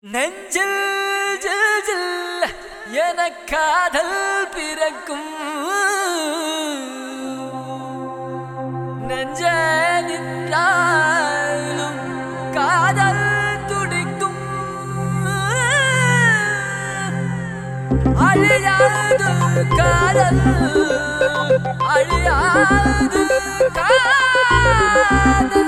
நெஞ்சில் ஜில் ஜில் என காதல் பிறக்கும் நெஞ்ச நின்றாலும் காதல் துடிக்கும் அழியாது காதல் அழியாது காதல்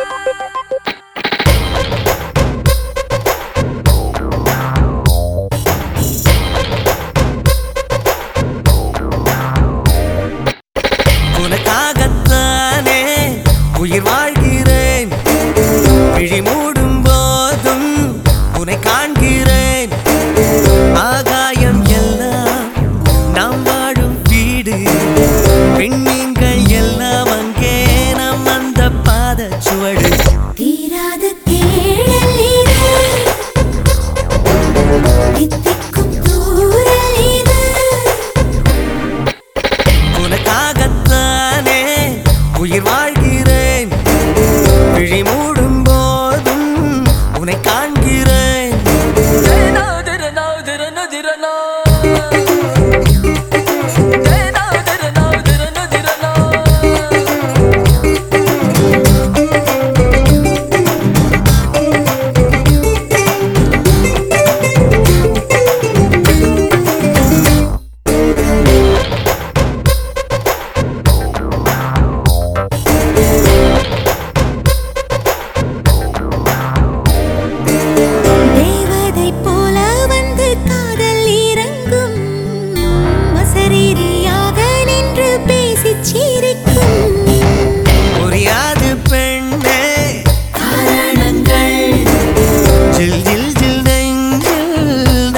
உனக்காகத்தானே உயிர் வாழ்கிறேன் விழி மூடும் போதும் உன்னை காண்கிறேன் ஆகாயம் எல்லாம் நாம் வாழும் வீடு பெண்மீன்கள் எல்லாம் அங்கே நாம் அந்த பாதச்சுவடு தீராத தேடல் இது தித்திக்கும் தூரல் இது உனக்காகத்தானே உயிர் வாழ்கிறேன் விழி மூடும் போதும் உன்னை காண்கிறேன் தேவதை போல வந்து காதல் இறங்கும் அசரீரியாக நின்று பேசிச் சிரிக்கும் புரியாது பெண்ணே காரணங்கள் ஜில் ஜில் ஜில் நெஞ்சில்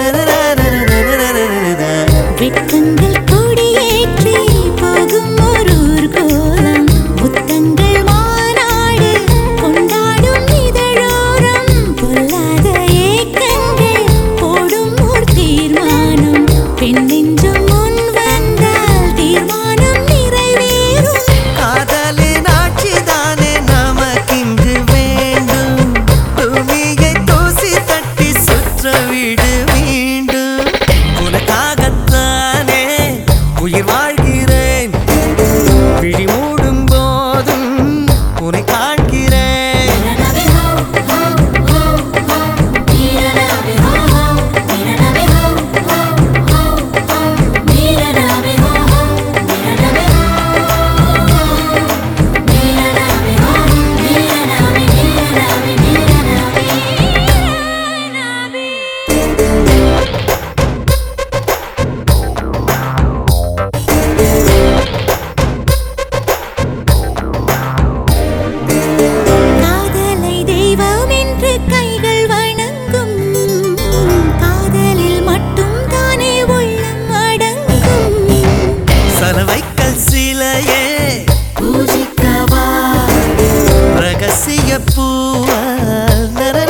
வெட்கங்கள் கொடியேற்றி போகும் ஒரு ஊர்கோலம் புத்தங்கள் மாநாடு கொண்டாடும் இதழோரம் பொல்லாத ஏக்கங்கள் போடும் ஒரு தீர்மானம் பெண் நெஞ்சம் முன் வந்தால் தீர்மானம் நிறைவேறும் காதலின் ஆட்சிதானே நமக்கிங்கு வேண்டும் பூமியை தூசி தட்டி சுற்ற விடு மீண்டும் உனக்காகத்தானே உயிர் வாழ்கிறேன் விழி மூடும் போதும் உன்னை காண்கிறேன் காதலை தெய்வம் என்று கைகள் வணங்கும் காதலில் மட்டும் தானே உள்ளம் அடங்கும் சலவைக்கல் சிலையே பூஜிக்கவா ரகசிய பூவால்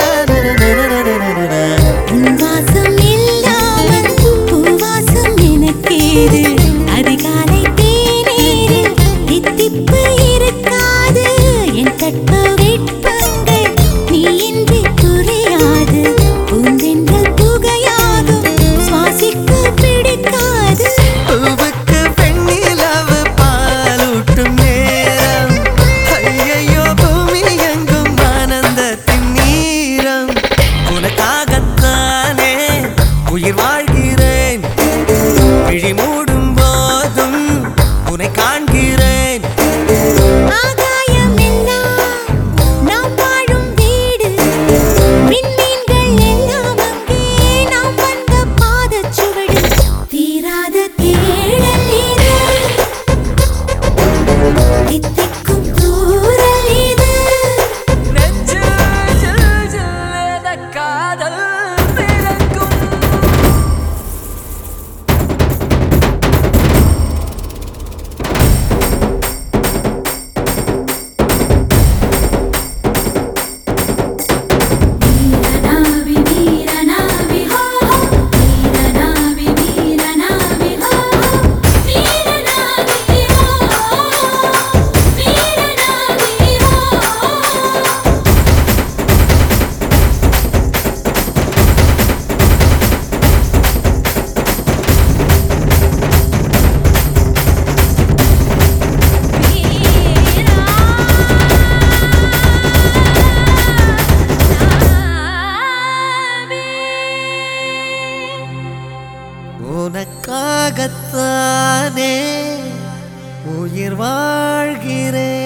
உன் வாசம் இல்லாமல் பூவாசம் எனக்கேது அதிகாலை தேநீரில் தித்திப்பு இருக்காது என் கற்ப வெட்பங்கள் நீ இன்றி புரியாது பூந்தென்றல் புகையாகும் சுவாசிக்க பிடிக்காது பூவுக்கு பெண்ணிலவு பாலூட்டும் நேரம் ஐயையோ பூமி எங்கும் ஆனந்தத்தின் நீரம் உனக்காகத்தானே உயிர் வாழ்கிறேன் விழி மூடும் போதும் உன்னை காண்கிறேன் ஆகாயம் எல்லாம் நாம் வாழும் வீடு விண்மீன்கள் எல்லாம் அங்கே நாம் வந்த பாதச்சுவடு தீராத தேடல் இது தித்திக்கும் தூரல் இது நெஞ்சில் ஜில் ஜில் என காதல் பிறக்கும் உனக்காகத்தானே உயிர் வாழ்கிறேன்.